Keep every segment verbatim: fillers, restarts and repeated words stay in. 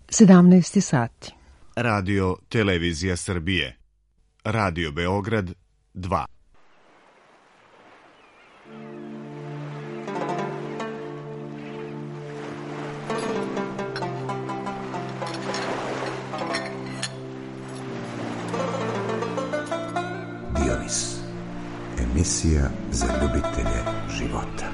sedamnaest sati. Radio Televizija Srbije. Radio Beograd dva. Dionis. Emisija za ljubitelje života.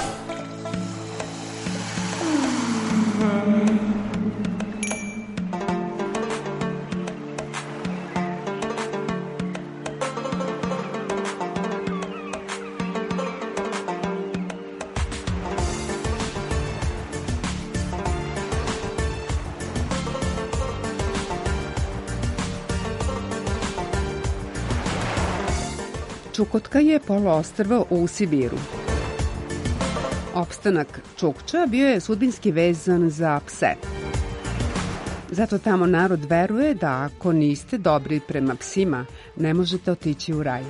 Čukotka je poluostrvo u Sibiru. Opstanak Čukča bio je sudbinski vezan za pse. Zato tamo narod veruje da ako niste dobri prema psima, ne možete otići u raj.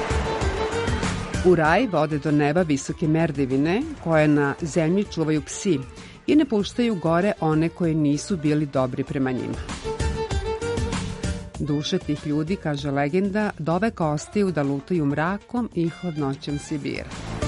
U raj vode do neba visoke merdevine koje na zemlji čuvaju psi i ne puštaju gore one koji nisu bili dobri prema njima. Duše tih ljudi, kaže legenda, doveka ostaju da lutaju mrakom i hladnoćom Sibira.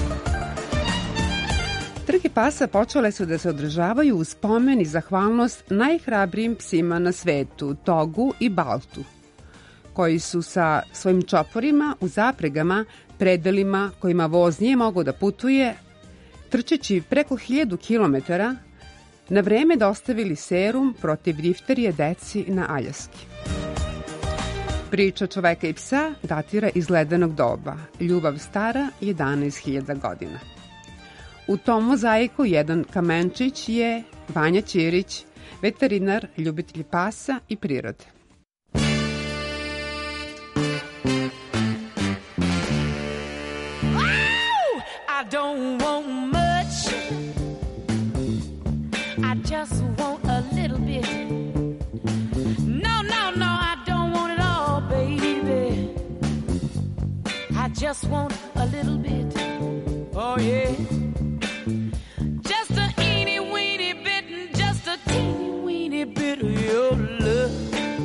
Trke pasa počele su da se održavaju u spomen i zahvalnost najhrabrijim psima na svetu, Togu i Baltu, koji su sa svojim čoporima u zapregama, predelima kojima voz nije mogao da putuje, trčeći preko hiljadu kilometara, na vreme dostavili serum protiv difterije deci na Aljaski. Priča čoveka i psa datira iz ledenog doba, ljubav stara jedanaest hiljada godina. U tom mozaiku jedan kamenčić je Vanja Ćirić, veterinar, ljubitelj pasa i prirode. Wow! I don't want much. I just want a little bit. No, no, no, I don't want it all, baby. I just want a little bit. Oh, yeah. Just a eeny weeny bit and just a teeny weeny bit of your love.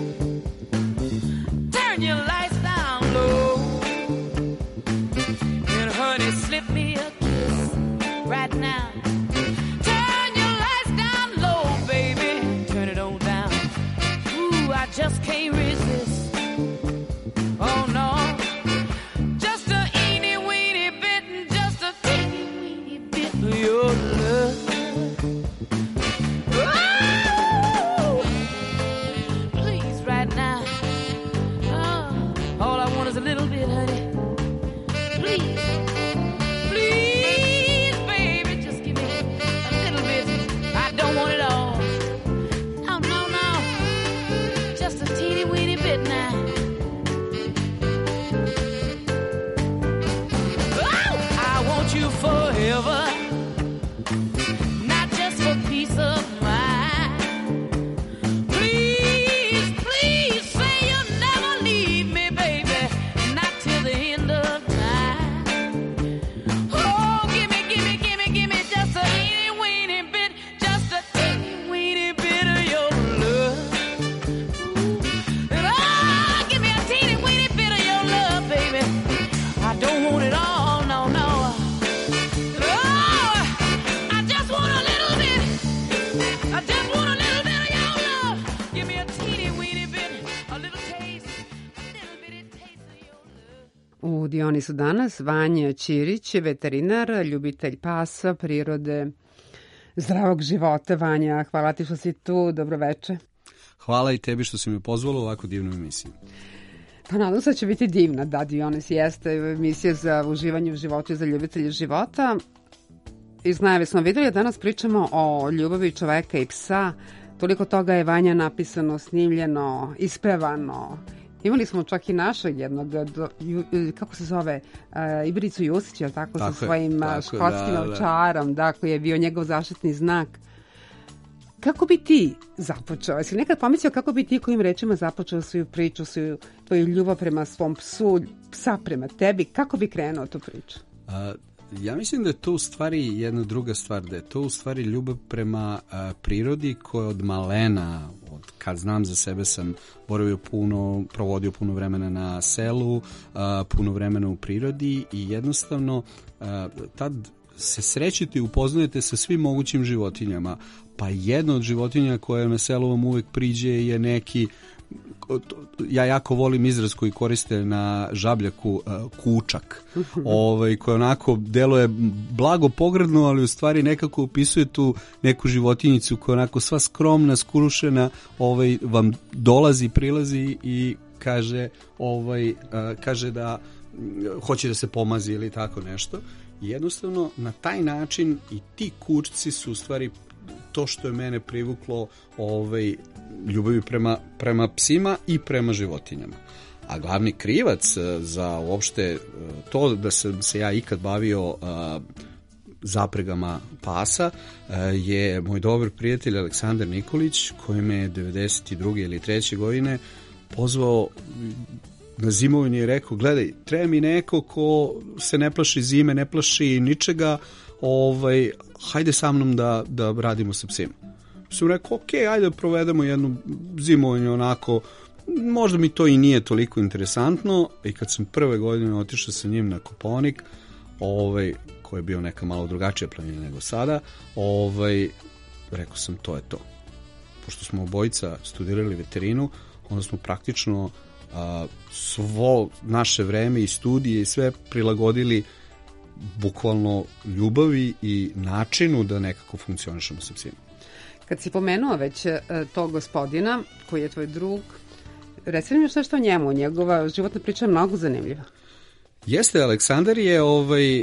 Turn your lights down low. And honey, slip me a kiss right now. Turn your lights down low, baby. Turn it on down. Ooh, I just can't resist. Oh, no. Just a eeny weeny bit and just a teeny weeny bit of your love. Oh, please, right now. Oh, all I want is a little bit, honey. Please, please, baby, just give me a little bit. I don't want it all. No, no, no. Just a teeny weeny bit now. Oh, I want you forever. Not just for peace of mind. Please, please say you'll never leave me, baby. Not till the end of time. Oh, give me, give me, give me, give me just a teeny weeny bit, just a teeny weeny bit of your love. Ooh. And oh, give me a teeny weeny bit of your love, baby. I don't want it all, no, no. Oh, I just want a little bit. I just want a little bit of your love. Give me a teeny weeny bit, a little taste, a little bitty taste of your love. U Dionisu danas Vanja Ćirić, veterinar, ljubitelj pasa, prirode, zdravog života. Vanja, hvala ti što si tu, dobroveče. Hvala i tebi što si me pozvala u ovako divnu emisiju. Pa nadam se da će biti divna, da, Dionis jeste emisija za uživanje u životu i za ljubitelje života. Iz najave smo videli, danas pričamo o ljubavi čoveka i psa. Toliko toga je, Vanja, napisano, snimljeno, ispevano. Imali smo čak i našeg jednog, do, ju, kako se zove, uh, Ibricu Jusić, jel tako, tako sa svojim tako, škotskim da, ovčarom, da, koji je bio njegov zaštitni znak. Kako bi ti započeo? Jesi nekad pomislio kako bi ti kojim rečima započeo svoju priču, svoju, tvoju ljubav prema svom psu, psa prema tebi? Kako bi krenuo tu priču? A, Ja mislim da je to u stvari jedna druga stvar, da je to u stvari ljubav prema a, prirodi koja od malena, od kad znam za sebe sam boravio puno, provodio puno vremena na selu, a, puno vremena u prirodi i jednostavno a, tad se srećete i upoznajete sa svim mogućim životinjama. Pa jedna od životinja koja na selu vam uvek priđe je neki, ja jako volim izraz koji koriste na žabljaku, uh, kučak, ovaj, koji onako deluje blago pogrdno, ali u stvari nekako opisuje tu neku životinjicu koja onako sva skromna, skrušena, ovaj, vam dolazi, prilazi i kaže, ovaj, uh, kaže da hoće da se pomazi ili tako nešto. I jednostavno na taj način i ti kučci su u stvari to što je mene privuklo ovaj, ljubavi prema, prema psima i prema životinjama. A glavni krivac za uopšte to da sam se ja ikad bavio a, zapregama pasa a, je moj dobar prijatelj Aleksandar Nikolić, koji me devedeset druge ili treće godine pozvao na zimovanje i rekao, gledaj, treba mi neko ko se ne plaši zime, ne plaši ničega, ovaj, hajde sa mnom da, da radimo sa psima. Sam rekao, ok, ajde da provedemo jednu zimovanje onako, možda mi to i nije toliko interesantno, i kad sam prve godine otišao sa njim na Kopaonik, ovaj, koji je bio neka malo drugačija planina nego sada, ovaj, rekao sam, to je to. Pošto smo obojica studirali veterinu, onda smo praktično a, svo naše vreme i studije i sve prilagodili bukvalno ljubavi i načinu da nekako funkcionišemo sa psima. Kad si pomenuo već tog gospodina koji je tvoj drug, reci mi što što o njemu, njegova životna priča je mnogo zanimljiva. Jeste, Aleksandar je ovaj, uh,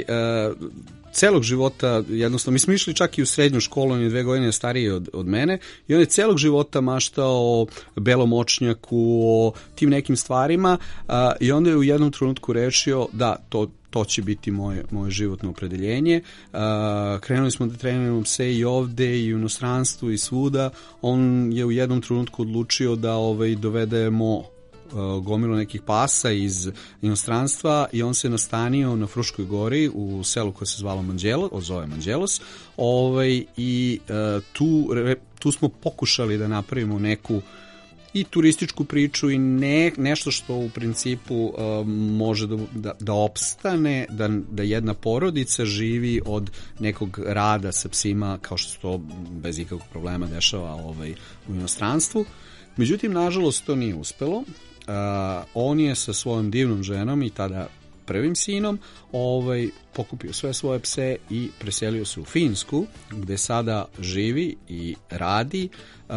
celog života, jednostavno, mi smo išli čak i u srednju školu, on je dve godine stariji od, od mene, i on je celog života maštao o belom očnjaku, o tim nekim stvarima, uh, i onda je u jednom trenutku rešio da to to će biti moje, moje životno opredeljenje. Uh, krenuli smo da treniramo pse i ovde i u inostranstvu i svuda. On je u jednom trenutku odlučio da ovaj, dovedemo uh, gomilu nekih pasa iz inostranstva i on se nastanio na Fruškoj gori u selu koje se zvalo Manđelo, zove Manđelos, ovaj, i uh, tu, re, tu smo pokušali da napravimo neku i turističku priču i ne, nešto što u principu uh, može da, da, da opstane, da, da jedna porodica živi od nekog rada sa psima, kao što se to bez ikakvog problema dešava ovaj, u inostranstvu. Međutim, nažalost, to nije uspelo. Uh, on je sa svojom divnom ženom i tada prvim sinom ovaj, pokupio sve svoje pse i preselio se u Finsku, gde sada živi i radi uh,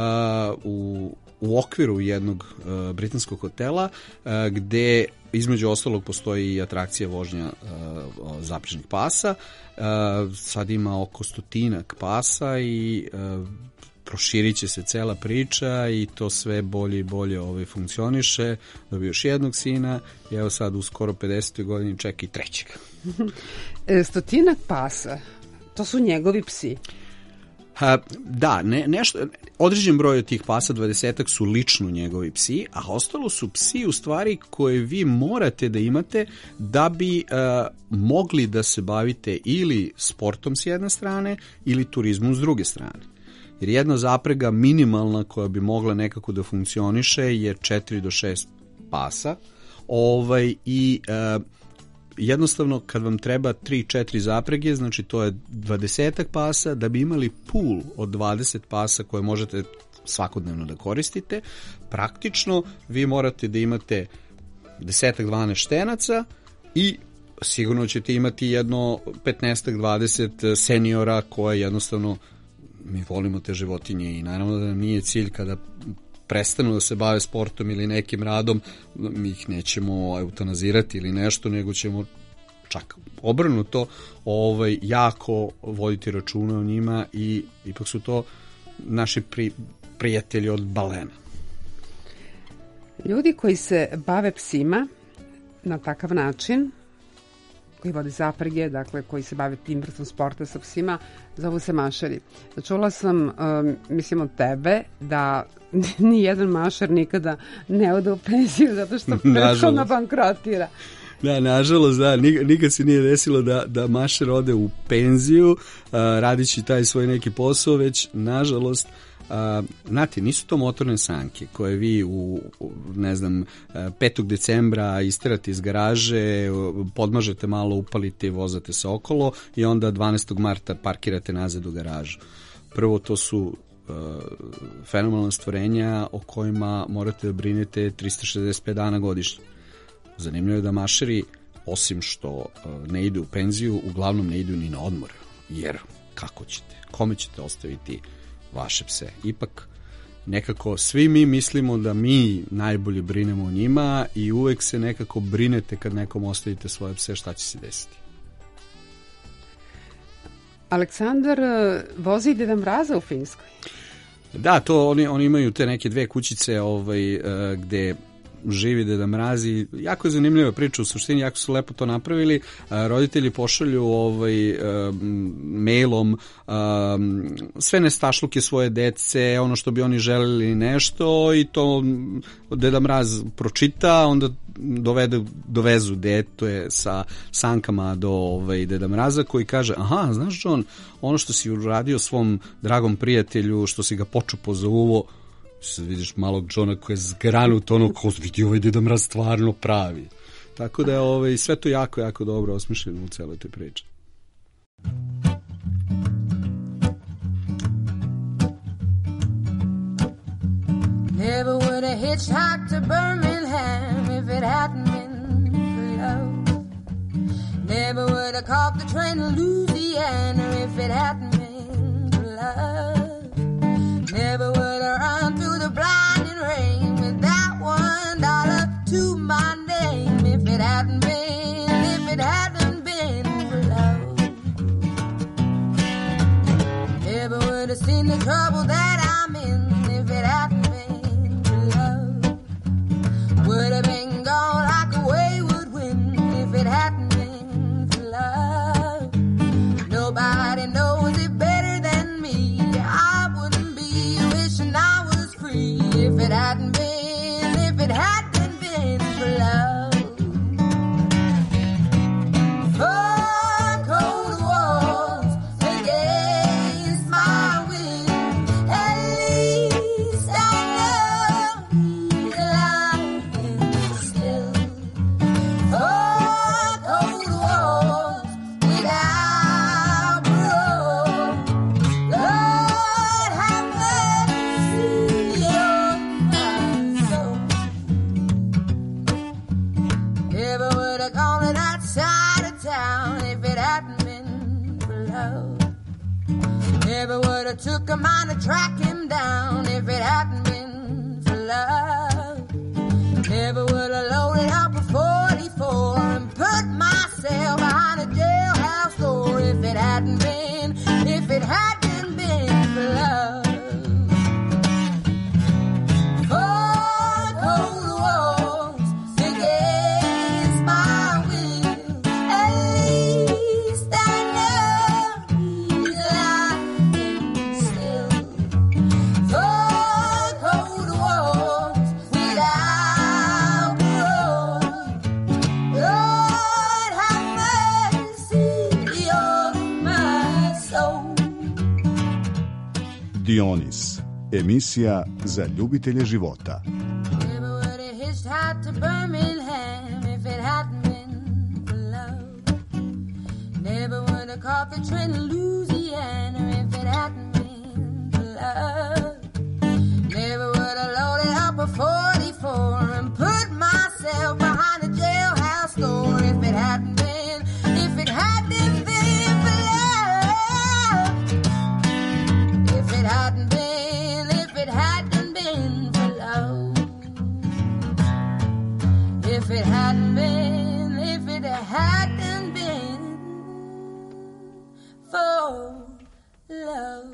u u okviru jednog uh, britanskog hotela uh, gde između ostalog postoji i atrakcija vožnja uh, zaprežnih pasa. Uh, sad ima oko stotinak pasa i uh, proširit će se cela priča i to sve bolje i bolje ovaj, funkcioniše. Dobio još jednog sina i evo sad u skoro pedesetoj godini čeka i trećeg. Stotinak pasa, to su njegovi psi. Ha, da, ne, nešto, određen broj od tih pasa, dvadesetak, su lično njegovi psi, a ostalo su psi u stvari koje vi morate da imate da bi uh, mogli da se bavite ili sportom s jedne strane ili turizmom s druge strane. Jer jedna zaprega minimalna koja bi mogla nekako da funkcioniše je četiri do šest pasa, ovaj, i uh, jednostavno kad vam treba tri četiri zaprege, znači to je dvadesetak pasa, da bi imali pool od dvadeset pasa koje možete svakodnevno da koristite, praktično vi morate da imate desetak dvanaest štenaca i sigurno ćete imati jedno petnaest dvadeset seniora koje jednostavno, mi volimo te životinje i naravno da nam nije cilj kada prestanu da se bave sportom ili nekim radom, mi ih nećemo eutanazirati ili nešto, nego ćemo čak obrnuto ovaj, jako voditi računa o njima i ipak su to naši pri, prijatelji od balena. Ljudi koji se bave psima na takav način, koji vode zaprege, dakle koji se bave tim vrstom sporta sa psima, zovu se mašeri. Čula sam, um, mislim od tebe, da ni jedan mašer nikada ne ode u penziju zato što prethodno bankrotira. Da, nažalost, da, nikad, nikad se nije desilo da, da Mašer ode u penziju, uh, radići taj svoj neki posao, već, nažalost, Uh, znate, nisu to motorne sanke koje vi u, u ne znam, petog decembra isterate iz garaže, podmažete malo, upalite i vozate se okolo i onda dvanaestog marta parkirate nazad u garažu. Prvo, to su uh, fenomenalna stvorenja o kojima morate da brinete trista šezdeset pet dana godišnje. Zanimljivo je da Mašeri, osim što uh, ne idu u penziju, uglavnom ne idu ni na odmor, jer kako ćete, kome ćete ostaviti vaše pse? Ipak nekako svi mi mislimo da mi najbolje brinemo o njima i uvek se nekako brinete kad nekom ostavite svoje pse, šta će se desiti. Aleksandar vozi Deda Mraza u Finskoj. Da, to oni, oni imaju te neke dve kućice ovaj, gde živi Deda Mrazi. Jako je zanimljiva priča, u suštini jako su lepo to napravili. Roditelji pošalju ovaj, mailom sve nestašluke svoje dece, ono što bi oni želeli nešto, i to Deda Mraz pročita, onda dovede, dovezu dete sa sankama do ovaj, Deda Mraza, koji kaže, aha, znaš John, ono što si uradio svom dragom prijatelju, što si ga počupo za uvo, sad vidiš malog Johna koji je zgranut, ono ko vidi ovaj Deda Mraz stvarno pravi. Tako da je ovaj, sve to jako, jako dobro osmišljeno u celoj toj priči. Never would have hitchhiked to Birmingham if it hadn't been for love. Never would have caught the train to Louisiana if it hadn't been for love. Never would have run through the blinding rain with that one dollar to my name if it hadn't been, if it hadn't been for love. Never would have seen the trouble that I'm in if it hadn't been for love. Would have been gone like a wayward wind if it hadn't been for love. Nobody knows it better than me. I wouldn't be wishing I was free if it hadn't been, if it hadn't been for love. For cold walls against my will, at least I know he's alive and still. For cold walls without parole, Lord have mercy on my soul. Never would have gone to that side of town if it hadn't been for love. Never would have took a mind to track him down if it hadn't been for love. Never would have loaded up a forty-four and put myself behind a jailhouse door if it hadn't been, if it hadn't been for love. For cold walls against my will, at least I know he's alive and still. For cold walls without parole, Lord have mercy on my soul. Dionis, emisija za ljubitelje života. Never would have hitchhiked to Birmingham if it hadn't been for love. Never would have caught the train to Louisiana if it hadn't been for love. Never would have loaded up a forty-four and put myself behind a jailhouse door if it hadn't been, if it hadn't been for love. If it hadn't been, if it hadn't been for love. If it hadn't been, if it hadn't been for love.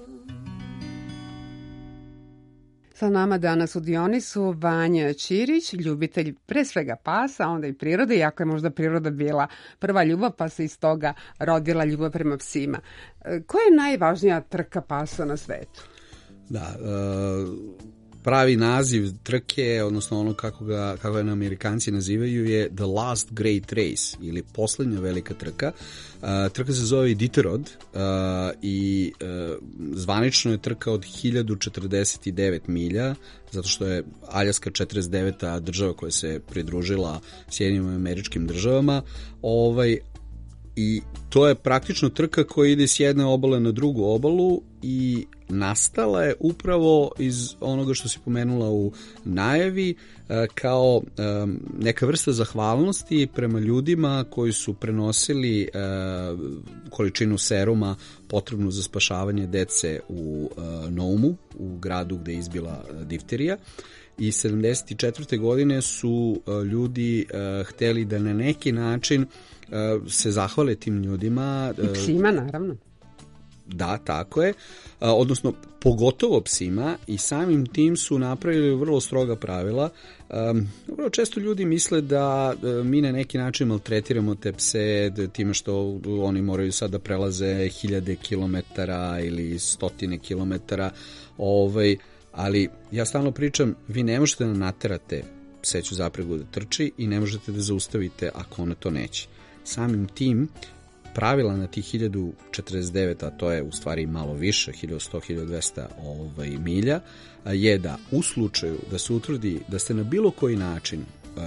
Sa nama danas u Dionisu Vanja Ćirić, ljubitelj pre svega pasa, onda i prirode, iako je možda priroda bila prva ljubav, pa se iz toga rodila ljubav prema psima. Koja je najvažnija trka pasa na svetu? Da, pravi naziv trke, odnosno ono kako ga kako ga Amerikanci nazivaju je The Last Great Race ili poslednja velika trka. Uh, trka se zove Iditarod uh, i uh, zvanično je trka od hiljadu četrdeset devet milja, zato što je Aljaska četrdeset deveta država koja se pridružila Sjedinjenim Američkim Državama. Ovaj I to je praktično trka koja ide s jedne obale na drugu obalu i nastala je upravo iz onoga što si pomenula u najavi kao neka vrsta zahvalnosti prema ljudima koji su prenosili količinu seruma potrebnu za spašavanje dece u Noumu, u gradu gde je izbila difterija. I sedamdeset četvrte godine su ljudi hteli da na neki način se zahvale tim ljudima. I psima, naravno. Da, tako je. Odnosno, pogotovo psima i samim tim su napravili vrlo stroga pravila. Vrlo često ljudi misle da mi na neki način maltretiramo te pse time što oni moraju sad da prelaze hiljade kilometara ili stotine kilometara. Ovaj, ali ja stalno pričam, vi ne možete da naterate pseću zapregu da trči i ne možete da zaustavite ako ona to neće. Samim tim, pravila na tih hiljadu četrdeset devet, a to je u stvari malo više, hiljadu sto do hiljadu dvesta ovaj, milja, je da u slučaju da se utvrdi da ste na bilo koji način uh,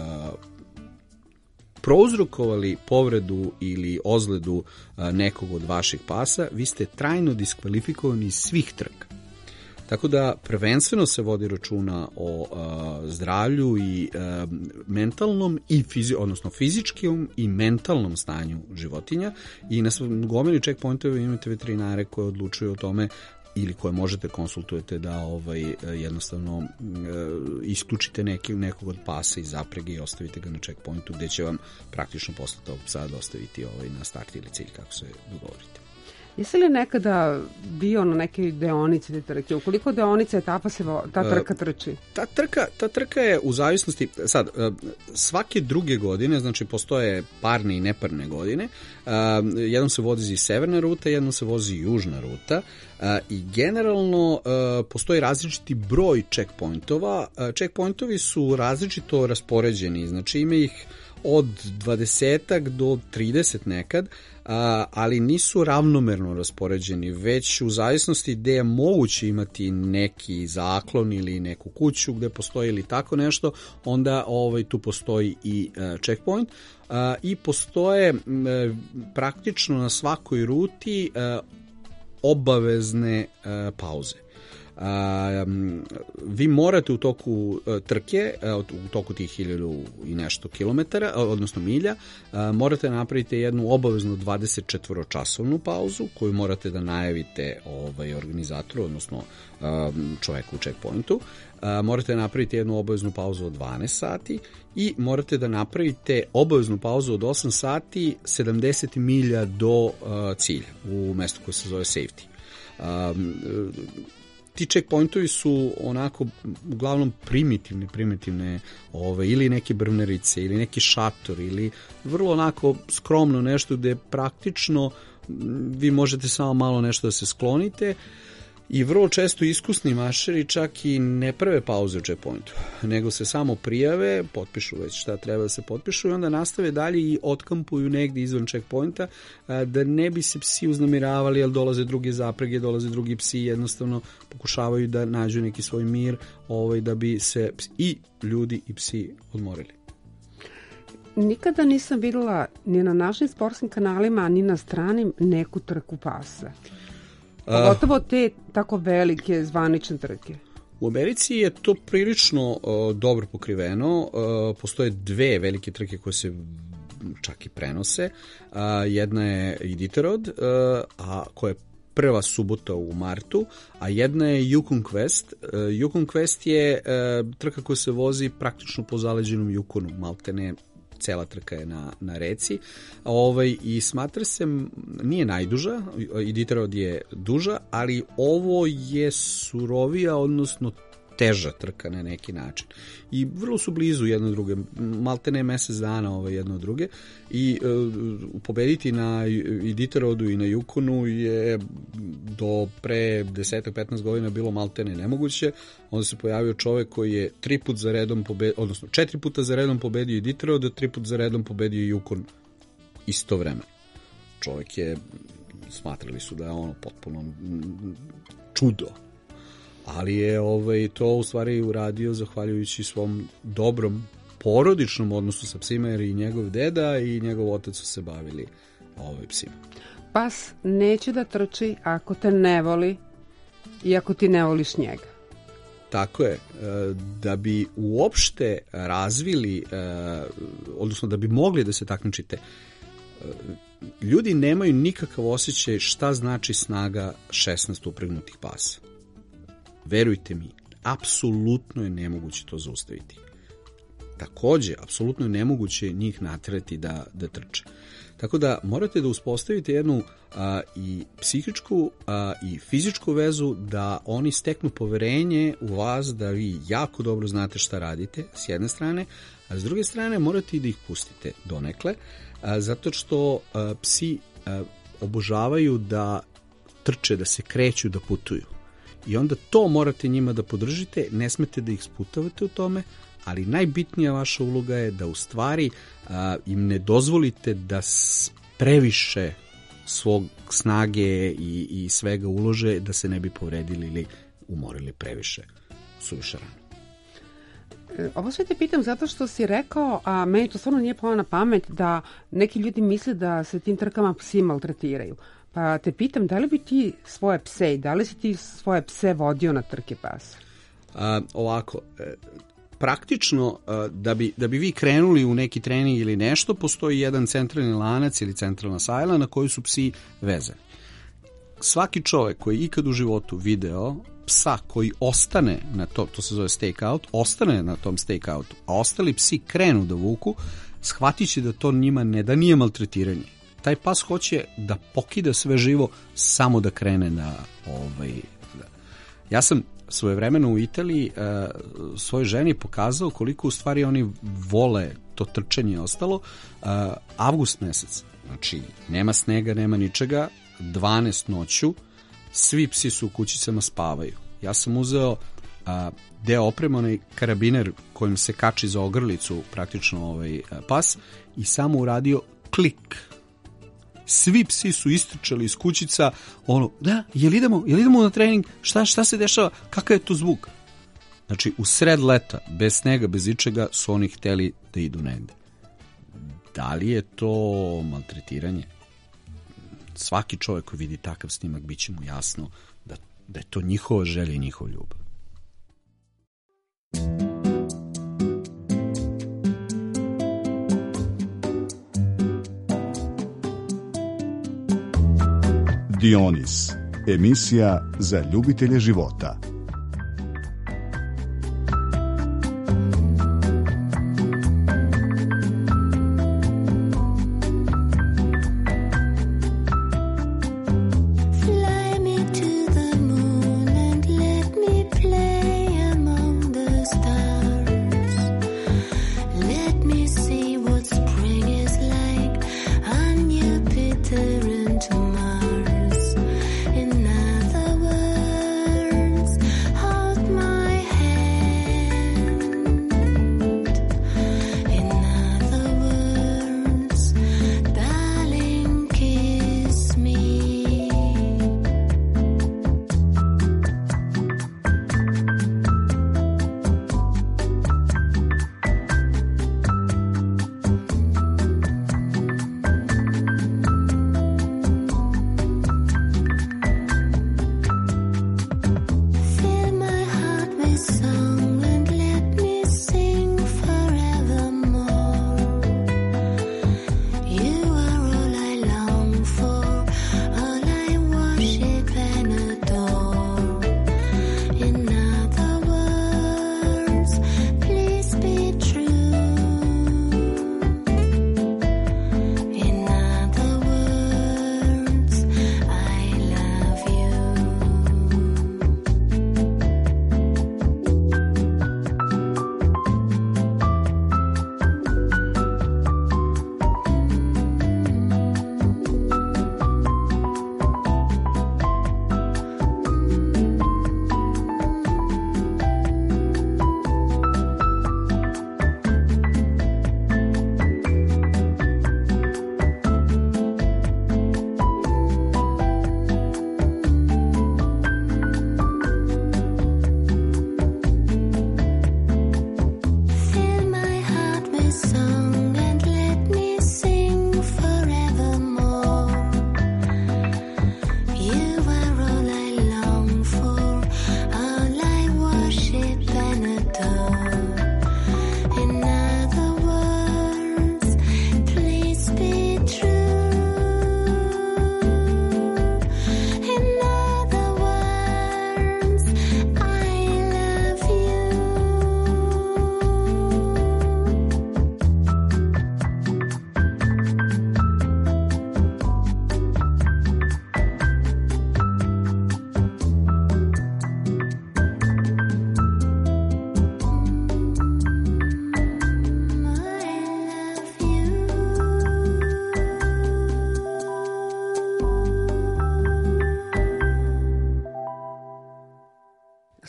prouzrokovali povredu ili ozledu uh, nekog od vaših pasa, vi ste trajno diskvalifikovani iz svih trka. Tako da prvenstveno se vodi računa o uh, zdravlju i uh, mentalnom i fizi, odnosno fizičkom i mentalnom stanju životinja i na gomili checkpointova imate veterinare koje odlučuju o tome ili koje možete konsultujete da ovaj jednostavno uh, isključite neki, nekog od pasa iz zaprege i ostavite ga na checkpointu gde će vam praktično posle tog psa dostaviti ovaj, na start ili cilj kako se dogovorite. Jesi li nekada bio na nekoj deonici te trke? U koliko deonica etapa se ta trka trči? Ta trka, ta trka je u zavisnosti, sad, svake druge godine, znači postoje parne i neparne godine, jednom se vozi severna ruta, jednom se vozi južna ruta i generalno postoji različiti broj checkpointova. Checkpointovi su različito raspoređeni, znači ima ih od dvadesetak do trideset nekad, ali nisu ravnomerno raspoređeni, već u zavisnosti gde je moguće imati neki zaklon ili neku kuću gde postoji ili tako nešto, onda ovaj, tu postoji i checkpoint i postoje praktično na svakoj ruti obavezne pauze. Uh, vi morate u toku uh, trke, uh, u toku tih hiljadu i nešto kilometara, uh, odnosno milja, uh, morate napraviti jednu obaveznu dvadeset četiri časovnu pauzu koju morate da najavite ovaj, organizatoru, odnosno uh, čoveku u checkpointu. Uh, morate napraviti jednu obaveznu pauzu od dvanaest sati i morate da napravite obaveznu pauzu od osam sati sedamdeset milja do uh, cilja u mestu koje se zove safety. Um, Ti checkpointovi su onako uglavnom primitivne, primitivne ove, ili neke brvnerice, ili neki šator, ili vrlo onako skromno nešto gde praktično vi možete samo malo nešto da se sklonite i vrlo često iskusni mašeri čak i ne prave pauze u checkpointu, nego se samo prijave, potpišu već šta treba da se potpišu i onda nastave dalje i otkampuju negdje izvan checkpointa da ne bi se psi uznamiravali, jer dolaze druge zaprege, dolaze drugi psi, jednostavno pokušavaju da nađu neki svoj mir ovaj, da bi se i ljudi i psi odmorili. Nikada nisam videla ni na našim sportskim kanalima, ni na stranim neku trku pasa. Pogotovo te tako velike zvanične trke. U Americi je to prilično uh, dobro pokriveno. Uh, postoje dve velike trke koje se čak i prenose. Uh, jedna je Iditarod, uh, a koja je prva subota u martu, a jedna je Yukon Quest. Uh, Yukon Quest je uh, trka koja se vozi praktično po zaleđenom Yukonu, maltene cela trka je na, na reci. Ovaj, i smatra se, nije najduža, Iditarod je duža, ali ovo je surovija, odnosno teža trka na neki način. I vrlo su blizu jedno druge, maltene mesec dana ove jedno druge i uh, pobediti na Iditarodu i na Yukonu je do pre deset petnaest godina bilo maltene nemoguće. Onda se pojavio čovek koji je tri put za redom pobedio, odnosno četiri puta za redom pobedio Iditarod, tri put za redom pobedio Yukon istovremeno. Čovek je, smatrali su da je ono potpuno čudo. Ali je ovaj, to u stvari uradio zahvaljujući svom dobrom porodičnom odnosu sa psima, jer i njegov deda i njegov otac su se bavili ovaj psima. Pas neće da trči ako te ne voli i ako ti ne voliš njega. Tako je. Da bi uopšte razvili, odnosno da bi mogli da se takmičite, ljudi nemaju nikakav osjećaj šta znači snaga šesnaest upregnutih pasa. Verujte mi, apsolutno je nemoguće to zaustaviti. Takođe, apsolutno je nemoguće njih naterati da, da trče. Tako da morate da uspostavite jednu a, i psihičku a, i fizičku vezu, da oni steknu poverenje u vas, da vi jako dobro znate šta radite, s jedne strane, a s druge strane morate i da ih pustite donekle, a, zato što a, psi a, obožavaju da trče, da se kreću, da putuju. I onda to morate njima da podržite, ne smete da ih sputavate u tome, ali najbitnija vaša uloga je da u stvari a, im ne dozvolite da previše svog snage i, i svega ulože, da se ne bi povredili ili umorili previše, suviše rano. Ovo sve te pitam zato što si rekao, a meni to stvarno nije palo na pamet, da neki ljudi misle da se tim trkama psi maltretiraju. Pa te pitam, da li bi ti svoje pse i da li si ti svoje pse vodio na trke pasa? A, ovako, praktično da bi, da bi vi krenuli u neki trening ili nešto, postoji jedan centralni lanac ili centralna sajla na koju su psi vezani. Svaki čovek koji ikad u životu video psa koji ostane na to, to se zove stakeout, ostane na tom stakeoutu, a ostali psi krenu da vuku, shvatit će da to njima ne da nije maltretiranje. Taj pas hoće da pokida sve živo samo da krene na ovaj... Ja sam svojevremeno u Italiji uh, svojoj ženi pokazao koliko u stvari oni vole to trčanje i ostalo. Uh, avgust mesec, znači nema snega, nema ničega, dvanaest noću, svi psi su u kućicama, spavaju. Ja sam uzeo uh, deo opreme, onaj karabiner kojim se kači za ogrlicu praktično ovaj uh, pas, i samo uradio klik. Svi psi su istrčali iz kućica, ono, da, jel idemo, jel idemo na trening, šta, šta se dešava, kakav je to zvuk? Znači, u sred leta, bez snega, bez ičega, su oni hteli da idu negde. Da li je to maltretiranje? Svaki čovjek koji vidi takav snimak, bit će mu jasno da, da je to njihova želja i njihov ljubav. Dionis, emisija za ljubitelje života. In other words,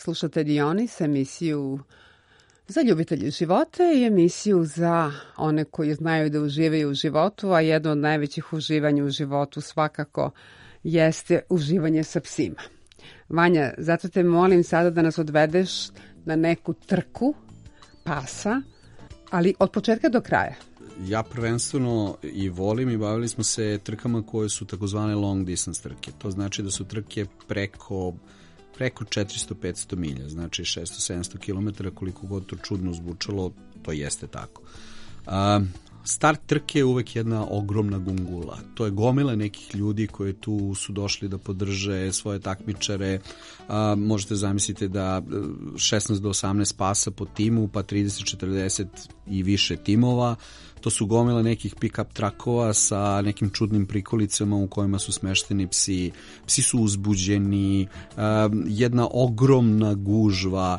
Slušate Dionis, emisiju za ljubitelje života i emisiju za one koji znaju da uživaju u životu, a jedno od najvećih uživanja u životu svakako jeste uživanje sa psima. Vanja, zato te molim sada da nas odvedeš na neku trku pasa, ali od početka do kraja. Ja prvenstveno i volim i bavili smo se trkama koje su takozvane long distance trke. To znači da su trke preko preko četiristo do petsto milja, znači šesto do sedamsto kilometara, koliko god to čudno zvučalo, to jeste tako. A, start trke je uvek jedna ogromna gungula. To je gomila nekih ljudi koji tu su došli da podrže svoje takmičare. A, možete zamisliti da šesnaest do osamnaest pasa po timu, pa trideset do četrdeset i više timova. To su gomila nekih pick-up trakova sa nekim čudnim prikolicama u kojima su smešteni psi. Psi su uzbuđeni, jedna ogromna gužva,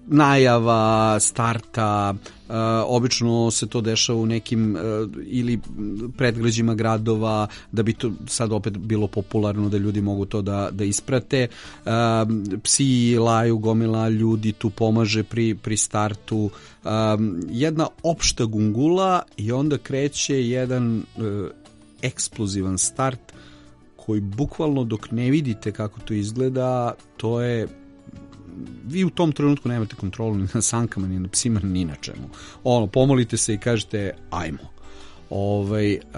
najava starta, uh, obično se to dešava u nekim uh, ili predgrađima gradova, da bi to sad opet bilo popularno da ljudi mogu to da, da isprate. Uh, psi laju, gomila ljudi tu pomaže pri, pri startu. Um, jedna opšta gungula i onda kreće jedan uh, eksplozivan start koji bukvalno dok ne vidite kako to izgleda, to je vi u tom trenutku nemate kontrolu ni na sankama, ni na psima, ni na čemu. Ono, pomolite se i kažete ajmo. Ovaj, uh,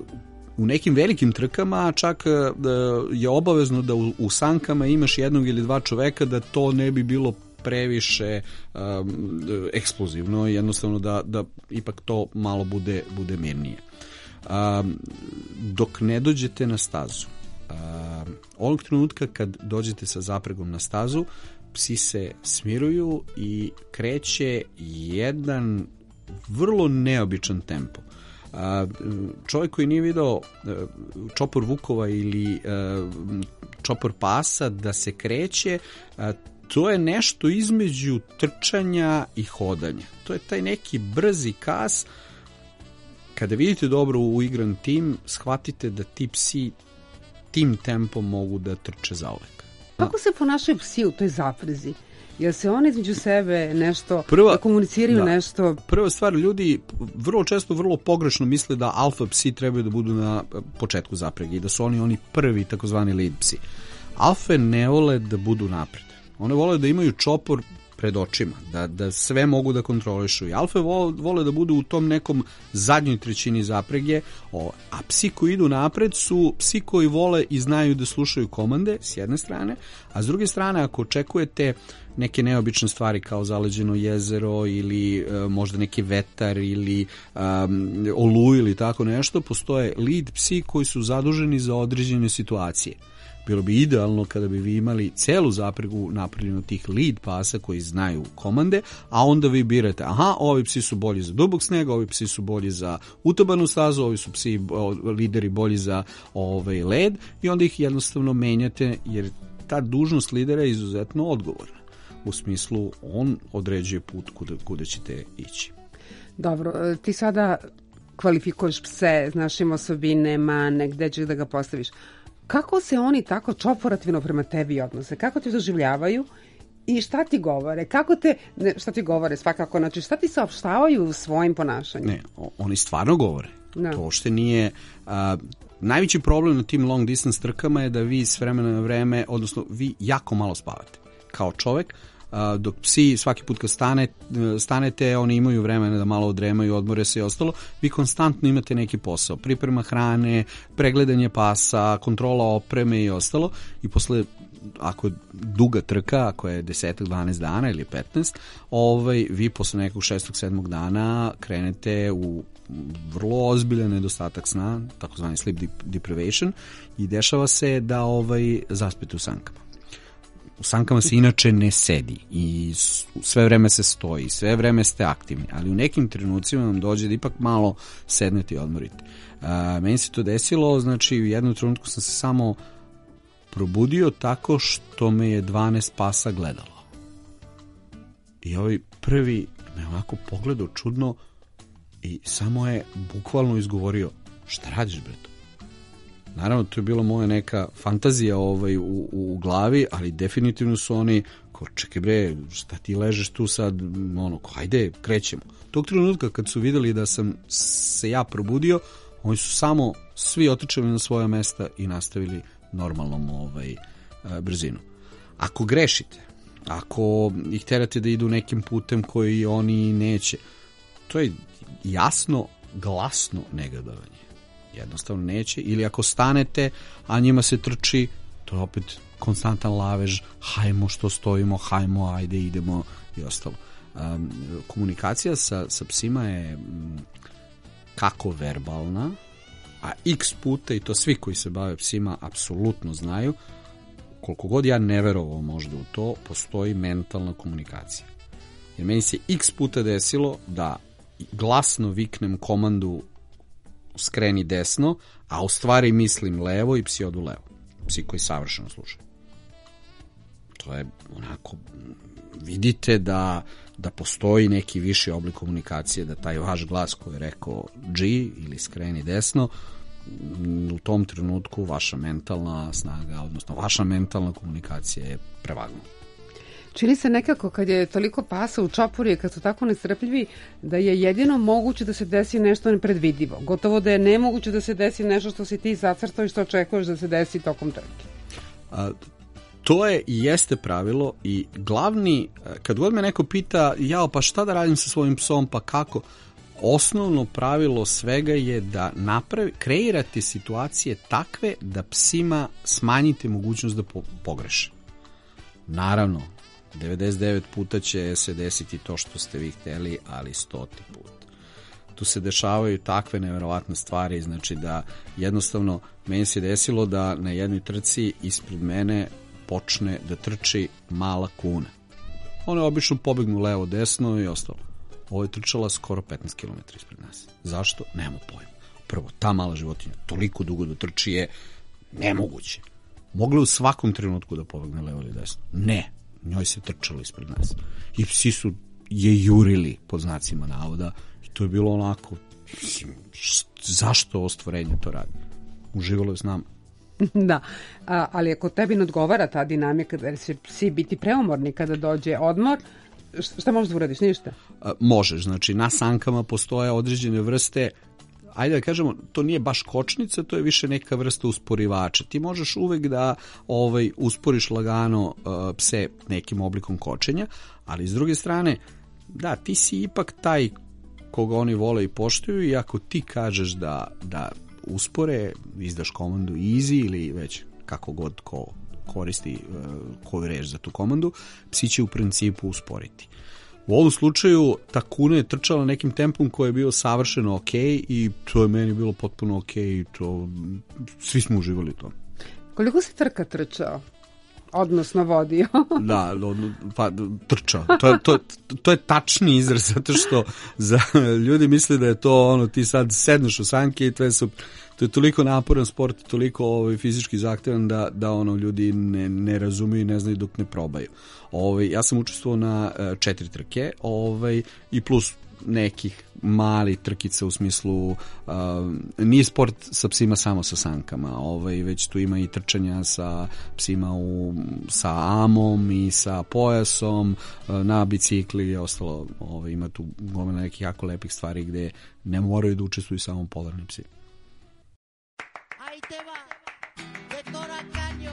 u nekim velikim trkama čak uh, je obavezno da u, u sankama imaš jednog ili dva čoveka da to ne bi bilo previše um, eksplozivno, jednostavno da, da ipak to malo bude, bude mirnije. Um, dok ne dođete na stazu, um, onog trenutka kad dođete sa zapregom na stazu, psi se smiruju i kreće jedan vrlo neobičan tempo. Čovjek koji nije video čopor vukova ili čopor pasa da se kreće, to je nešto između trčanja i hodanja. To je taj neki brzi kas. Kada vidite dobro uigran tim, shvatite da ti psi tim tempom mogu da trče zauvek. Kako se ponašaju psi u toj zaprezi? Jel se oni između sebe nešto, prva, da komuniciraju da, nešto? Prva stvar, ljudi vrlo često vrlo pogrešno misle da alfa psi trebaju da budu na početku zaprege i da su oni oni prvi takozvani lead psi. Alfe ne vole da budu napred. One vole da imaju čopor pred očima, da, da sve mogu da kontrolišu. I alfe vole, vole da budu u tom nekom zadnjoj trećini zaprege, o, a psi koji idu napred su psi koji vole i znaju da slušaju komande, s jedne strane, a s druge strane, ako očekujete neke neobične stvari kao zaleđeno jezero ili e, možda neki vetar ili um, oluju ili tako nešto, postoje lead psi koji su zaduženi za određene situacije. Bilo bi idealno kada bi vi imali celu zapregu napravljenu tih lead pasa koji znaju komande, a onda vi birate, aha, ovi psi su bolji za dubok sneg, ovi psi su bolji za utabanu stazu, ovi su psi lideri bolji za ovaj led i onda ih jednostavno menjate jer ta dužnost lidera je izuzetno odgovorna. U smislu, on određuje put kuda, kuda ćete ići. Dobro, ti sada kvalifikuješ pse, znaš im osobine, mane, gde ćeš da ga postaviš. Kako se oni tako čoporativno prema tebi odnose? Kako te doživljavaju i šta ti govore? Kako te, ne, šta ti govore svakako, znači šta ti saopštavaju svojim ponašanjem? Ne, oni stvarno govore. No. To uopšte nije... A, najveći problem na tim long distance trkama je da vi s vremena na vreme, odnosno vi jako malo spavate. Kao čovek, a, dok psi svaki put kad stane, stanete, oni imaju vremena da malo odremaju, odmore se i ostalo, vi konstantno imate neki posao. Priprema hrane, pregledanje pasa, kontrola opreme i ostalo. I posle, ako je duga trka, ako je deset do dvanaest dana ili petnaest, ovaj, vi posle nekog šestog sedmog dana krenete u vrlo ozbiljan nedostatak sna, takozvani sleep deprivation, i dešava se da ovaj, zaspete u sankama. U sankama se inače ne sedi i sve vreme se stoji, sve vreme ste aktivni, ali u nekim trenucima vam dođe da ipak malo sednete i odmorite. A, meni se to desilo, znači u jednom trenutku sam se samo probudio tako što me je dvanaest pasa gledalo. I ovaj prvi me ovako pogledao čudno i samo je bukvalno izgovorio, šta radiš bre to? Naravno, to je bila moja neka fantazija ovaj, u, u glavi, ali definitivno su oni rekao, čekaj bre, šta ti ležeš tu sad, ono, hajde, krećemo. Tog trenutka kad su videli da sam se ja probudio, oni su samo svi otičali na svoja mesta i nastavili normalnom ovaj, brzinu. Ako grešite, ako ih terate da idu nekim putem koji oni neće, to je jasno, glasno negodovanje. Jednostavno neće. Ili ako stanete, a njima se trči, to je opet konstantan lavež, hajmo što stojimo, hajmo, ajde, idemo i ostalo. Um, komunikacija sa, sa psima je m, kako verbalna, a x puta, i to svi koji se bave psima apsolutno znaju, koliko god ja ne verovao možda u to, postoji mentalna komunikacija. Jer meni se x puta desilo da glasno viknem komandu skreni desno, a u stvari mislim levo i psi odu levo. Psi koji savršeno slušaju. To je onako, vidite da, da postoji neki viši oblik komunikacije, da taj vaš glas koji je rekao G ili skreni desno, u tom trenutku vaša mentalna snaga, odnosno vaša mentalna komunikacija je prevagnuta. Čini se nekako kad je toliko pasa u čopuri, kad su tako nestrpljivi, da je jedino moguće da se desi nešto nepredvidivo. Gotovo da je nemoguće da se desi nešto što si ti zacrtao i što očekuješ da se desi tokom trke. A, to je i jeste pravilo i glavni, kad god me neko pita, jao, pa šta da radim sa svojim psom, pa kako? Osnovno pravilo svega je da napravi, kreirate situacije takve da psima smanjite mogućnost da po, pogreše. Naravno, devedeset devet puta će se desiti to što ste vi hteli, ali stoti put. Tu se dešavaju takve neverovatne stvari, znači da jednostavno meni se desilo da na jednoj trci ispred mene počne da trči mala kuna. Ona je obično pobegnu levo, desno i ostalo. Ovo je trčala skoro petnaest kilometara ispred nas. Zašto? Nemamo pojma. Prvo, ta mala životinja toliko dugo da trči je nemoguće. Mogla u svakom trenutku da pobegne levo ili desno. Ne, njoj se trčalo ispred nas. I psi su je jurili pod znacima navoda i to je bilo onako, zašto ovo stvorenje to radi? Uživalo je s nama. Da, a, ali ako tebi ne odgovara ta dinamika da će psi biti preumorni kada dođe odmor, šta možeš da uradiš? Ništa? A, možeš, znači na sankama postoje određene vrste, ajde da kažemo, to nije baš kočnica, to je više neka vrsta usporivača. Ti možeš uvek da ovaj, usporiš lagano uh, pse nekim oblikom kočenja, ali s druge strane, da, ti si ipak taj koga oni vole i poštuju i ako ti kažeš da, da uspore, izdaš komandu easy ili već kako god ko koristi uh, koju reč za tu komandu, psi će u principu usporiti. U ovom slučaju ta kuna je trčala nekim tempom koji je bio savršeno ok i to je meni bilo potpuno ok i to, svi smo uživali to. Koliko si trka trčao? Odnosno vodio? Da, pa trčao. To je, to, to je tačni izraz, zato što za ljudi misle da je to ono, ti sad sedneš u sanke i to je, su, to je toliko naporan sport, toliko ovaj, fizički zahtevan da, da ono, ljudi ne, ne razumiju i ne znaju dok ne probaju. Ovaj, ja sam učestvovao na uh, četiri trke ovaj, i plus nekih malih trkica u smislu uh, nije sport sa psima samo sa sankama, ovaj, već tu ima i trčanja sa psima u, sa amom i sa pojasom, uh, na bicikli i ostalo, ovaj, ima tu gomila nekih jako lepih stvari gde ne moraju da učestvuju samo polarni psi. Ahí te va, de Tora Caño.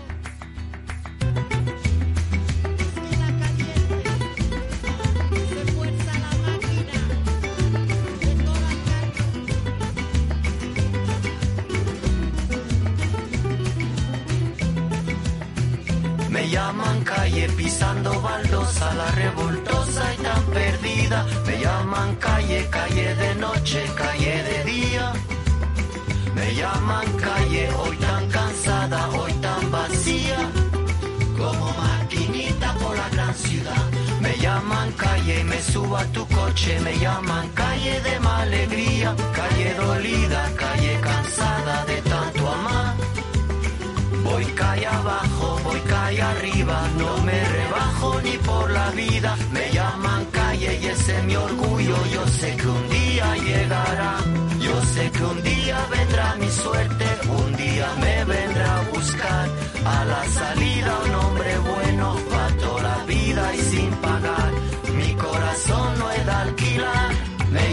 Me llaman calle pisando baldosa, la revoltosa y tan perdida. Me llaman calle, calle de noche, calle de día. Me llaman calle, hoy tan cansada, hoy tan vacía, como maquinita por la gran ciudad. Me llaman calle y me subo a tu coche. Me llaman calle de mala alegría, calle dolida, calle cansada de tanto amar. Voy calle abajo, voy calle arriba, no me rebajo ni por la vida. Me llaman calle y ese es mi orgullo, yo sé que un día llegará. Yo sé que un día vendrá mi suerte, un día me vendrá a buscar. A la salida un hombre bueno, pa' toda la vida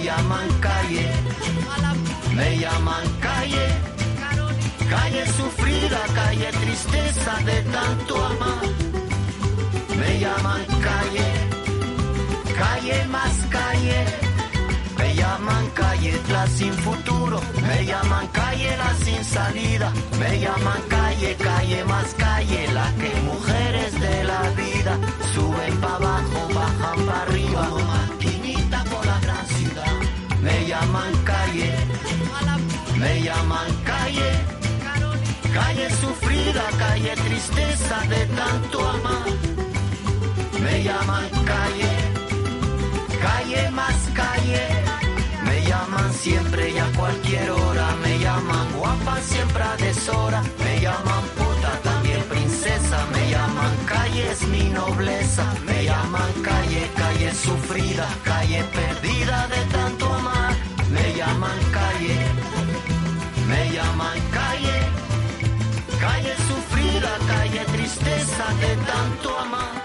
me llaman calle, me llaman calle, calle sufrida, calle tristeza de tanto amar. Me llaman calle, calle más calle, me llaman calle la sin futuro, me llaman calle la sin salida, me llaman calle, calle más calle, la que mujeres de la vida suben para abajo, bajan para arriba, como maquinita por la gran ciudad. Me llaman calle, me llaman calle, calle sufrida, calle tristeza de tanto amar. Me llaman calle, calle más calle, me llaman siempre y a cualquier hora, me llaman guapa siempre a deshora, me llaman puta también princesa, me llaman calle es mi nobleza, me llaman calle, calle sufrida, calle perdida de tanto amar, me llaman calle, me llaman calle, calle sufrida, calle tristeza de tanto amar.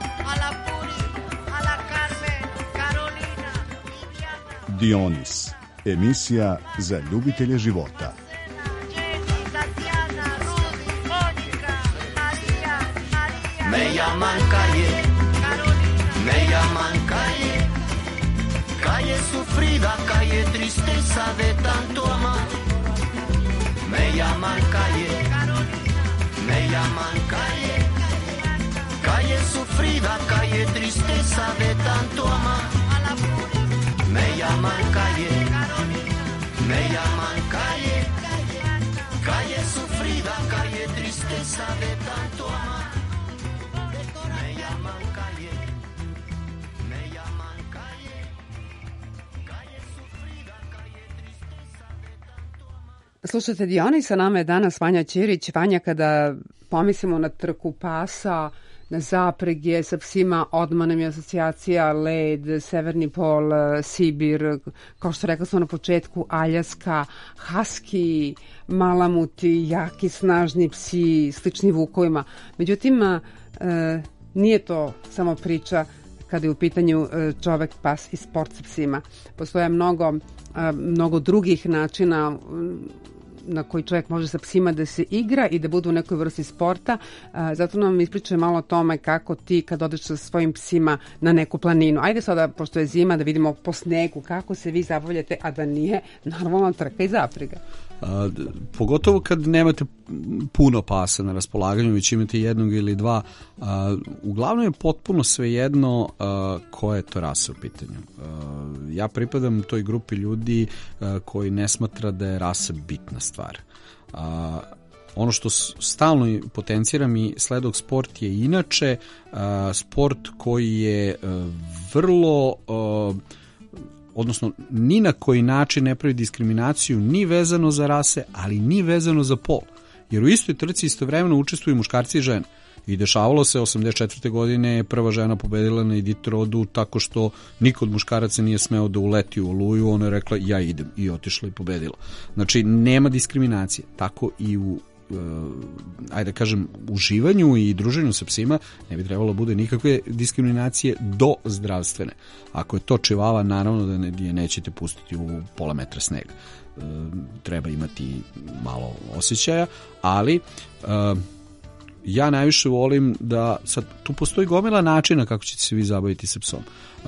Dionis, emisija za ljubitelje života. Me llaman calle, me llaman calle, calle sufrida, calle tristeza de tanto amar. Me llaman calle, me llaman calle, calle sufrida, calle tristeza de tanto amar. Me llaman calle, me llaman calle, calle sufrida, calle tristeza de tanto amar. Me llaman calle, me llaman calle, calle sufrida, calle tristeza de tanto amar. Slušajte Dionis, sa nama je danas Vanja Ćirić. Vanja, kada pomislimo na trku pasa, na zaprege sa psima, odmah nam je asocijacija led, severni pol, Sibir, kao što rekla smo na početku, Aljaska, haski, malamuti, jaki, snažni psi, slični vukovima. Međutim, e, nije to samo priča kada je u pitanju čovek, pas i sport sa psima. Postoje mnogo, mnogo drugih načina na koji čovjek može sa psima da se igra i da budu u nekoj vrsti sporta. Zato nam ispričaj malo o tome kako ti kad odeš sa svojim psima na neku planinu. Ajde sada, pošto je zima, da vidimo po snegu kako se vi zabavljate, a da nije normalno trka i zaprega. A, pogotovo kad nemate puno pasa na raspolaganju, već imate jednog ili dva, a, uglavnom je potpuno svejedno a, koja je to rasa u pitanju. A, ja pripadam toj grupi ljudi a, koji ne smatra da je rasa bitna stvar. A, ono što stalno potenciram i sledog sport je inače a, sport koji je a, vrlo a, odnosno ni na koji način ne pravi diskriminaciju ni vezano za rase, ali ni vezano za pol. Jer u istoj trci istovremeno učestvuju muškarci i žene. I dešavalo se osamdeset četvrte godine prva žena pobedila na Iditorodu tako što niko od muškaraca nije smeo da uleti u Oluju, ona je rekla ja idem i otišla i pobedila. Znači nema diskriminacije. Tako i u Uh, ajde da kažem, uživanju i druženju sa psima ne bi trebalo bude nikakve diskriminacije do zdravstvene. Ako je to čivava, naravno da ne, je nećete pustiti u pola metra snega. Uh, treba imati malo osjećaja, ali uh, ja najviše volim da, sad tu postoji gomila načina kako ćete se vi zabaviti sa psom. Uh,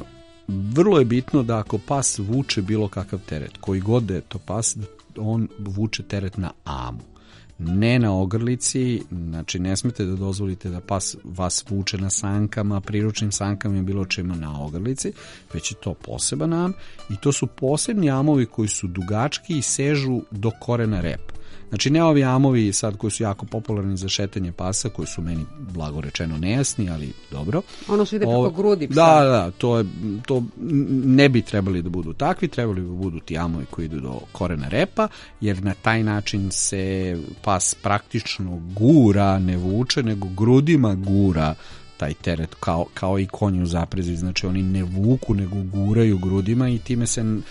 vrlo je bitno da ako pas vuče bilo kakav teret, koji god da je to pas, da on vuče teret na amu, ne na ogrlici. Znači ne smete da dozvolite da pas vas vuče na sankama, priručnim sankama i bilo čemu na ogrlici, već je to poseban am i to su posebni amovi koji su dugački i sežu do korena repa. Znači ne ovi amovi sad koji su jako popularni za šetanje pasa, koji su meni blago rečeno nejasni, ali dobro. Ono što ide preko grudi psa. Da, da, to, je, to ne bi trebali da budu takvi, trebali bi budu ti amovi koji idu do korena repa, jer na taj način se pas praktično gura, ne vuče, nego grudima gura taj teret, kao, kao i konji u zaprezi. Znači oni ne vuku, nego guraju grudima i time se uh,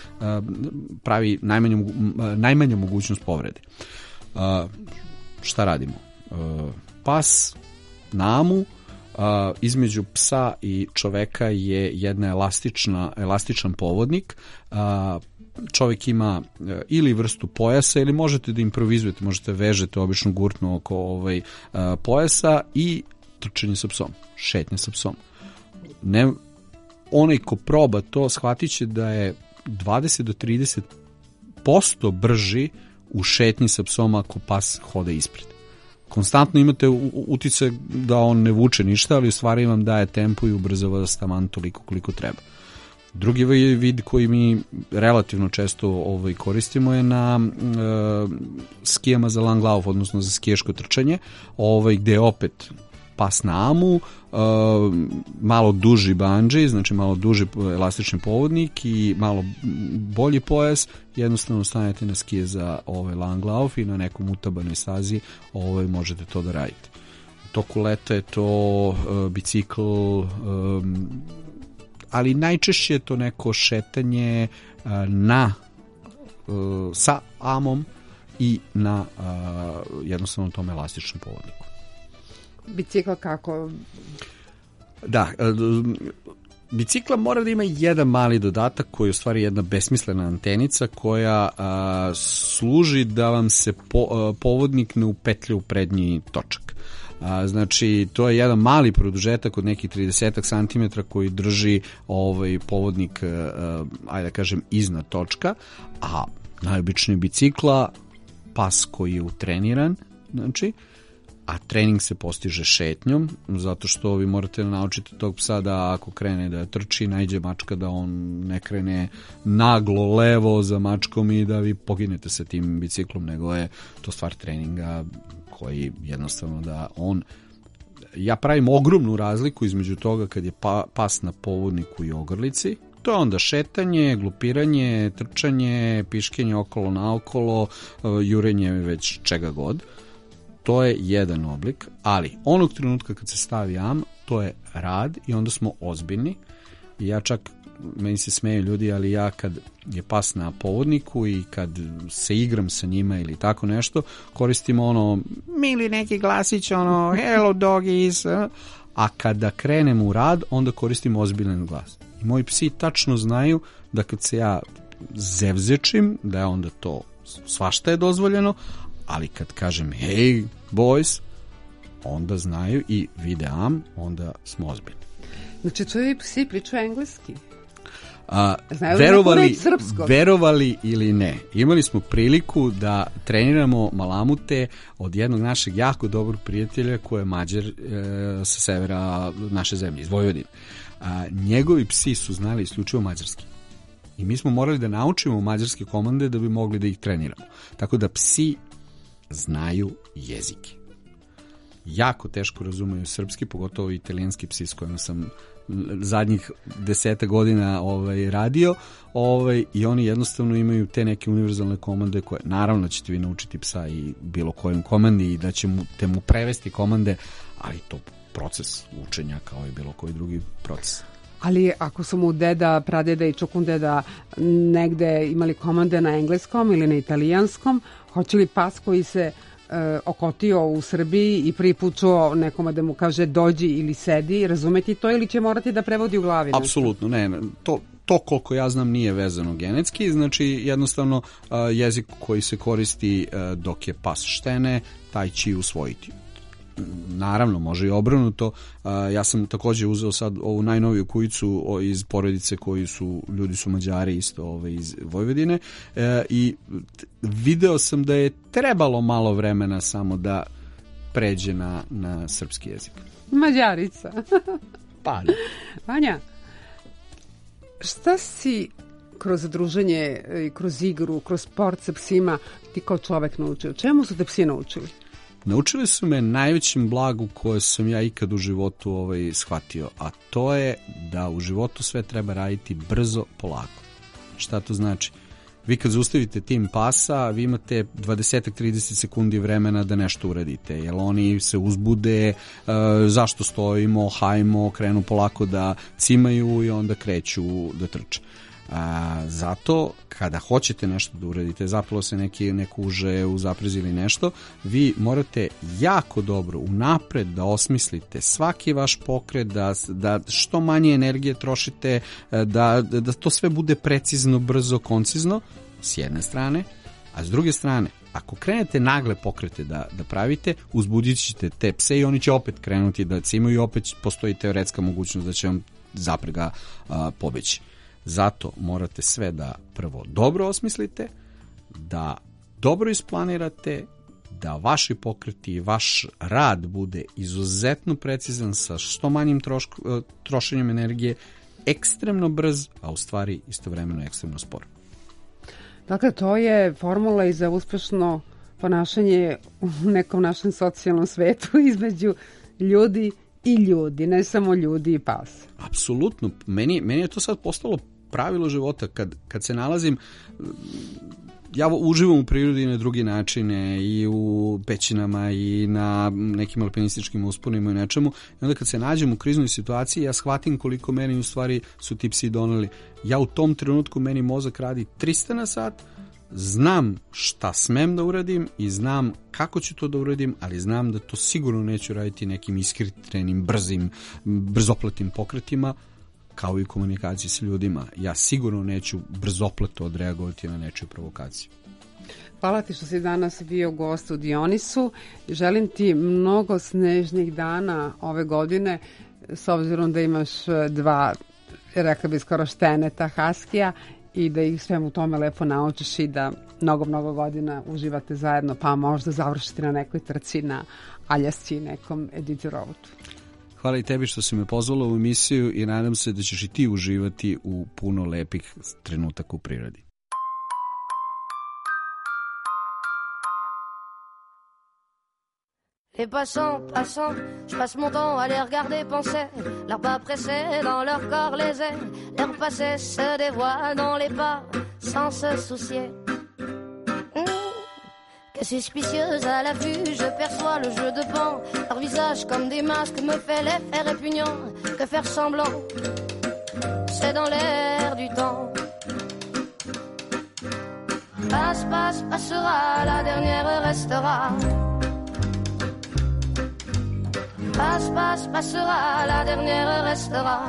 pravi najmanja, uh, najmanja mogućnost povrede. Uh, šta radimo? Uh, pas na amu uh, između psa i čoveka je jedna elastična, elastičan povodnik. Uh, čovjek ima uh, ili vrstu pojasa ili možete da improvizujete, možete vežete obično gurtnu oko ovaj, uh, pojasa i trčanje sa psom, šetnje sa psom. Ne, onaj ko proba to shvatit će da je dvadeset do trideset posto brži u šetnji sa psom ako pas hoda ispred. Konstantno imate utice da on ne vuče ništa, ali u stvari vam daje tempo i ubrzava staman toliko koliko treba. Drugi vid koji mi relativno često ovaj, koristimo je na e, skijama za Langlauf, odnosno za skijaško trčanje, ovaj, gde je opet pas na amu, uh, malo duži bungee, znači malo duži elastični povodnik i malo bolji pojas, jednostavno stanete na skije za ovaj Langlauf i na nekom utabanoj stazi ovaj, možete to da radite. U toku leta je to uh, bicikl, um, ali najčešće je to neko šetanje uh, na uh, sa amom i na uh, jednostavno tom elastičnom povodniku. Bicikl kako? Da, bicikla mora da ima jedan mali dodatak koji je u stvari jedna besmislena antenica koja a, služi da vam se po, a, povodnik ne upetlja u prednji točak. A, znači, to je jedan mali produžetak od nekih trideset centimetara koji drži ovaj povodnik, a, ajde da kažem, iznad točka, a najobičniji bicikla, pas koji je utreniran, znači, a trening se postiže šetnjom, zato što vi morate naučiti tog psa da ako krene da trči, najđe mačka, da on ne krene naglo levo za mačkom i da vi poginete sa tim biciklom, nego je to stvar treninga koji jednostavno da on... Ja pravim ogromnu razliku između toga kad je pa, pas na povodniku i ogrlici. To je onda šetanje, glupiranje, trčanje, piškenje okolo naokolo, jurenje već čega god. To je jedan oblik, ali onog trenutka kad se stavi am, to je rad i onda smo ozbiljni. I ja čak, meni se smeju ljudi, ali ja kad je pas na povodniku i kad se igram sa njima ili tako nešto, koristim ono mili neki glasić, ono hello doggies, a kada krenem u rad, onda koristim ozbiljan glas. I moji psi tačno znaju da kad se ja zevzečim, da je onda to svašta je dozvoljeno, ali kad kažem hey boys, onda znaju i vide am, onda smo ozbiljni. Znači, tvoji psi pričaju engleski? A, verovali, verovali ili ne, imali smo priliku da treniramo malamute od jednog našeg jako dobrog prijatelja koji je Mađar e, sa severa naše zemlje, iz Vojvodine. A, njegovi psi su znali isključivo mađarski. I mi smo morali da naučimo mađarske komande da bi mogli da ih treniramo. Tako da psi znaju jezike. Jako teško razumeju srpski, pogotovo italijanski psi s kojima sam zadnjih deseta godina ovaj, radio, ovaj, i oni jednostavno imaju te neke univerzalne komande koje, naravno ćete vi naučiti psa i bilo kojim komandi i da će mu, te mu prevesti komande, ali to proces učenja kao i bilo koji drugi proces. Ali ako su mu deda, pradeda i čukundeda negde imali komande na engleskom ili na italijanskom, hoće li pas koji se e, okotio u Srbiji i prvi put čuo nekoma da mu kaže dođi ili sedi, razumeti to ili će morati da prevodi u glavi? Apsolutno, ne, ne. To, to koliko ja znam nije vezano genetski, znači jednostavno a, jezik koji se koristi a, dok je pas štene, taj će usvojiti. Naravno, može i obrnuto. Ja sam također uzeo sad ovu najnoviju kujicu iz porodice koji su, ljudi su Mađari isto ove, iz Vojvodine i video sam da je trebalo malo vremena samo da pređe na, na srpski jezik. Mađarica. Pa ne. Vanja, šta si kroz druženje, kroz igru, kroz sport sa psima ti kao čovek naučio? Čemu su te psi naučili? Naučili su me najvećem blagu koje sam ja ikad u životu ovaj, shvatio, a to je da u životu sve treba raditi brzo, polako. Šta to znači? Vi kad zaustavite tim pasa, vi imate dvadeset do trideset sekundi vremena da nešto uradite, jer oni se uzbude, uh, zašto stojimo, hajmo, krenu polako da cimaju i onda kreću da trče. A, zato kada hoćete nešto da uradite, zapalo se neki, neko uže u zaprezi ili nešto, vi morate jako dobro unapred da osmislite svaki vaš pokret, da, da što manje energije trošite, da, da to sve bude precizno, brzo, koncizno s jedne strane, a s druge strane ako krenete nagle pokrete da, da pravite, uzbudit ćete te pse i oni će opet krenuti da cimaju i opet postoji teoretska mogućnost da će vam zaprega a, pobeći. Zato morate sve da prvo dobro osmislite, da dobro isplanirate, da vaši pokreti i vaš rad bude izuzetno precizan sa što manjim troško, trošenjem energije, ekstremno brz, a u stvari istovremeno ekstremno spor. Dakle, to je formula i za uspešno ponašanje u nekom našem socijalnom svetu između ljudi i ljudi, ne samo ljudi i pas. Apsolutno. Meni, meni je to sad postalo pravilo života. Kad, kad se nalazim, ja uživam u prirodi na drugi načine i u pećinama i na nekim alpinističkim usponima i nečemu. I onda kad se nađem u kriznoj situaciji, ja shvatim koliko meni u stvari su ti psi doneli. Ja u tom trenutku, meni mozak radi trista na sat, znam šta smem da uradim i znam kako ću to da uradim, ali znam da to sigurno neću raditi nekim iskritrenim, brzim, brzopletim pokretima, kao i u komunikaciji s ljudima. Ja sigurno neću brzopleto odreagovati na nečiju provokaciju. Hvala ti što si danas bio gost u Dionisu. Želim ti mnogo snežnih dana ove godine, s obzirom da imaš dva, rekla bi skoro šteneta haskija, i da ih svemu tome lepo naučiš i da mnogo, mnogo godina uživate zajedno, pa možda završite na nekoj trci na Aljasci, nekom Edizirovutu. Hvala i tebi što si me pozvala u emisiju i nadam se da ćeš i ti uživati u puno lepih trenutaka u prirodi. Les passants, passants, je passe mon temps à les regarder penser, leurs pas pressés dans leur corps les ailes, leur passé se dévoile dans les pas sans se soucier. Mmh, que suspicieuse à la vue, je perçois le jeu de pan, leur visage comme des masques me fait l'effet répugnant, que faire semblant, c'est dans l'air du temps. Passe, passe, passera, la dernière restera. Passe, passe, passera, la dernière restera.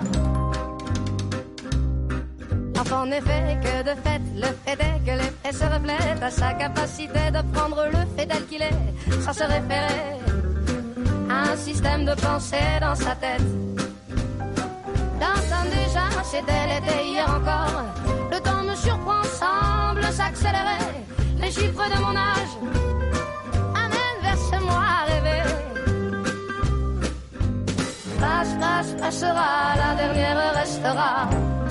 L'enfant n'est fait que de fait, le fait est que les faits se reflètent à sa capacité de prendre le fait tel qu'il est, sans se référer à un système de pensée dans sa tête. Dans déjà, c'était l'été hier encore, le temps me surprend, semble s'accélérer, les chiffres de mon âge amènent vers ce moi rêvé. Passe, passe, passera, la dernière restera.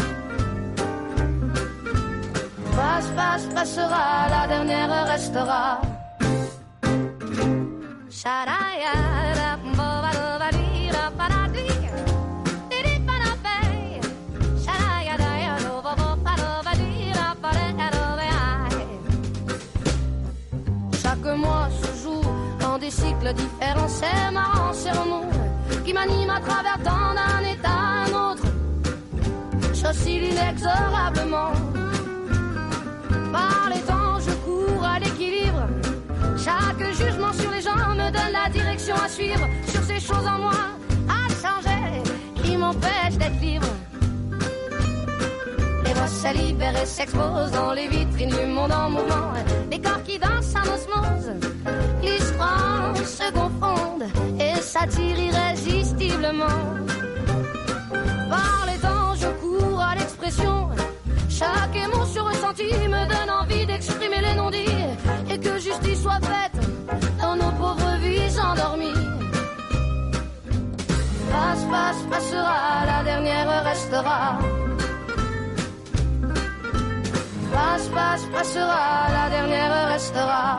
Passe, passe, passera, la dernière restera. Chaque mois se joue dans des cycles différents, c'est marrant, c'est remous qui m'anime à travers tant d'un état à un autre. J'oscille inexorablement. Par les temps, je cours à l'équilibre. Chaque jugement sur les gens me donne la direction à suivre. Sur ces choses en moi à changer qui m'empêchent d'être libre. Les voix se libèrent et s'exposent dans les vitrines du monde en mouvement. Les corps qui dansent en osmose, qui se prennent, se confondent et s'attirent irrésistiblement. Par les temps, je cours à l'expression. Chaque émotion ressentie me donne envie d'exprimer les non-dits et que justice soit faite dans nos pauvres vies endormies. Passe, passe, passera, la dernière restera. Passe, passe, passera, la dernière restera.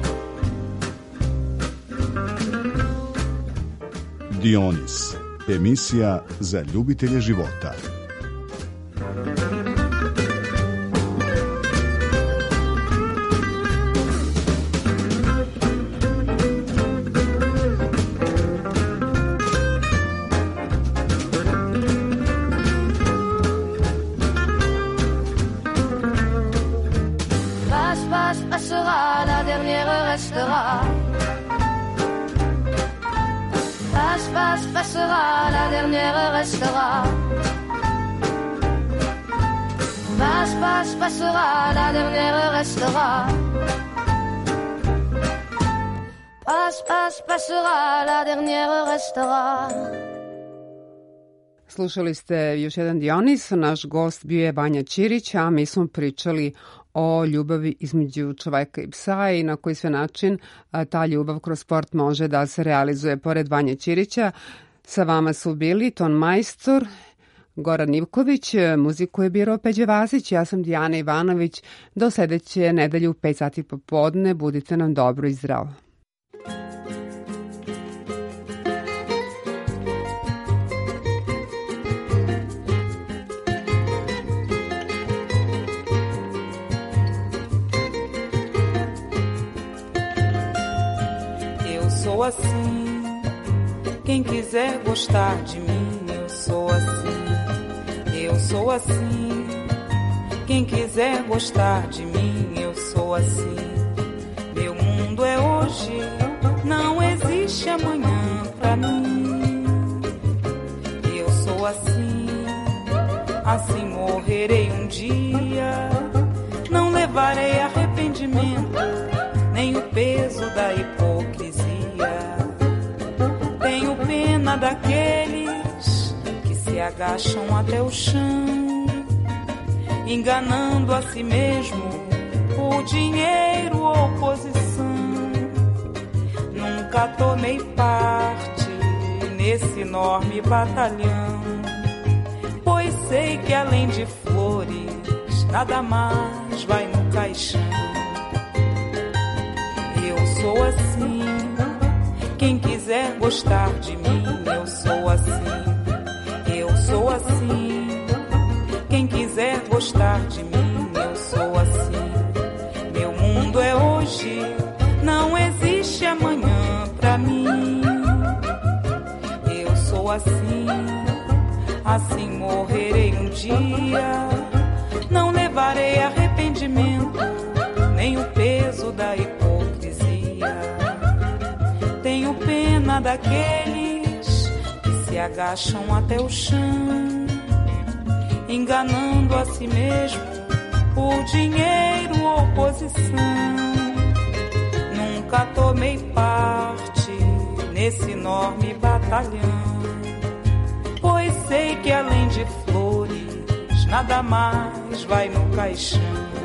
Dionis, emisija za ljubitelje života. restera. Passe, passe, passera, la dernière restera. Passe, passe, passera, la dernière restera. Passe, passe, passera, la dernière restera. Slušali ste još jedan Dionis, naš gost bio je Vanja Ćirić, a mi smo pričali o ljubavi između čoveka i psa i na koji sve način ta ljubav kroz sport može da se realizuje. Pored Vanje Ćirića, sa vama su bili Ton Majstor, Goran Ivković, muziku je birao Peđe Vasić, ja sam Dijana Ivanović. Do sledeće nedelje u pet sati popodne, budite nam dobro i zdravo. Sou assim, quem quiser gostar de mim, eu sou assim. Eu sou assim, quem quiser gostar de mim, eu sou assim. Meu mundo é hoje, não existe amanhã pra mim. Eu sou assim, assim morrerei um dia. Não levarei arrependimento, nem o peso da hipocrisia. Tenho pena daqueles que se agacham até o chão, enganando a si mesmo por dinheiro ou posição. Nunca tomei parte nesse enorme batalhão, pois sei que além de flores nada mais vai no caixão. Eu sou assim, quem quiser gostar de mim, eu sou assim. Eu sou assim, quem quiser gostar de mim, eu sou assim. Meu mundo é hoje, não existe amanhã pra mim. Eu sou assim, assim morrerei um dia. Não levarei arrependimento, nem o peso da hipocrisia. Tenho pena daqueles que se agacham até o chão, enganando a si mesmo por dinheiro ou posição. Nunca tomei parte nesse enorme batalhão, pois sei que além de flores nada mais vai no caixão.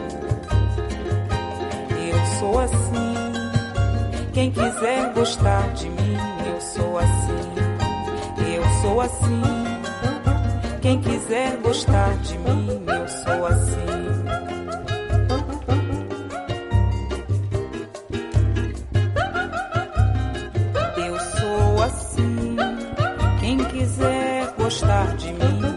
Eu sou assim, quem quiser gostar de mim, eu sou assim. Eu sou assim, quem quiser gostar de mim, eu sou assim. Eu sou assim, quem quiser gostar de mim,